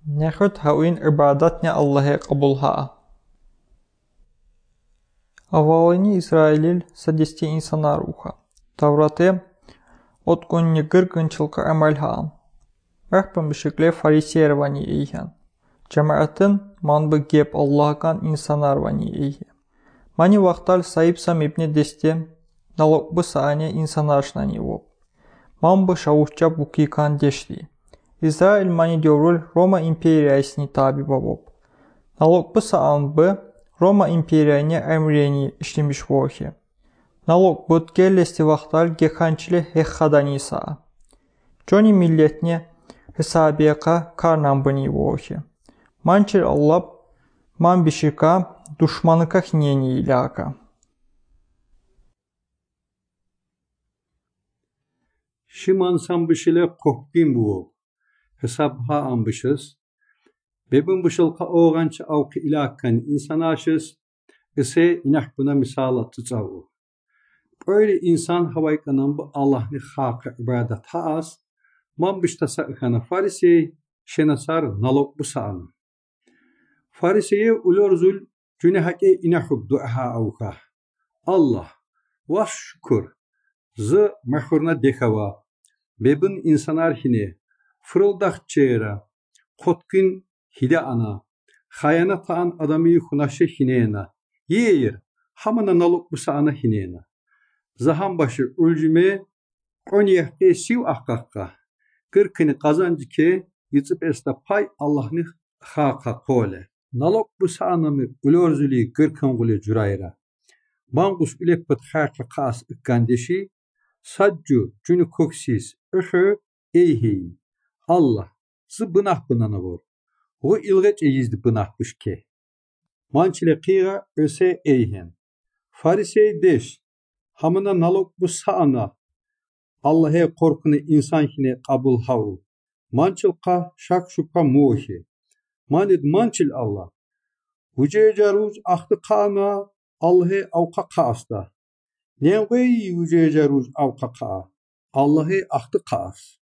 Nechut hawin ibadatnya Allah'e kabul ha. Авалини Израиль садисти инсана руха. Таврате от конни гыргынчылка амаль haan. Rahpan bişikle fariseervani eyhan. Cemaatın manbı gep Allah'kan insanarvani eyhe. Mani vaktal sahip samibne deste nalokbu saane insanarşnani vop. Manbı şavuşça bukikan deşli. İsrail mani diyorul Roma imperiyasini tabi babop. Nalokbu saanbı Roma imperiyani emreni işlemiş vohi. Nalokbu gellesti vaktal gekhançile hekhadani saa. Johnny milletine hesabiyaka karnambani vohi. Mançil Allah man bişika düşmanıka hineni ilaka. Şiman sambışile kohkin bu. Hesap ha ambışız. Bebin bışılka oğanç avki ilakan insan aşız. Ise inak buna misal tutavu. Öyle insan havaykanan bu Allah'ni haka ibadet haas. Man biştasa ıkana farisi şenasar nalok bu sağını. Farisiye ulorzul cünehake inahub duaha avka. Allah vas şükür. Zı mehurna dekava. Bebin insanar hine. Fırıldak çeyra. Kotkin hide ana. Khayana taan adamı hunaşı hineyna. Yeğir. Hamana naluk bu sağına hineyna. Zahan başı ulcüme. Konyehke siv ahkakka. Kırkını kazancı ke. Yıtıp esta pay Allah'ını haka kole. Nalok bu sağınamı ulorzuli kırkın gule cürayra. Mangus ülepet haka kas ikkandeşi. Sadcu cünü koksis. Öhü eyhi. Allah. Zı bınah bınana vur. O ilgeç eyizdi bınahmış ke. Mançile kıya öse eyhen. Farisey deş. Hamına nalok bu sağına. Allah'e korkunu insanhine kabul havu. Mançılka şak şuka muhi. Manid mançil Allah. Vüce caruz ahtı kana Allah'e avka kaasta. Nenveyi vüce caruz avka kaa. Allah'e ahtı kaas.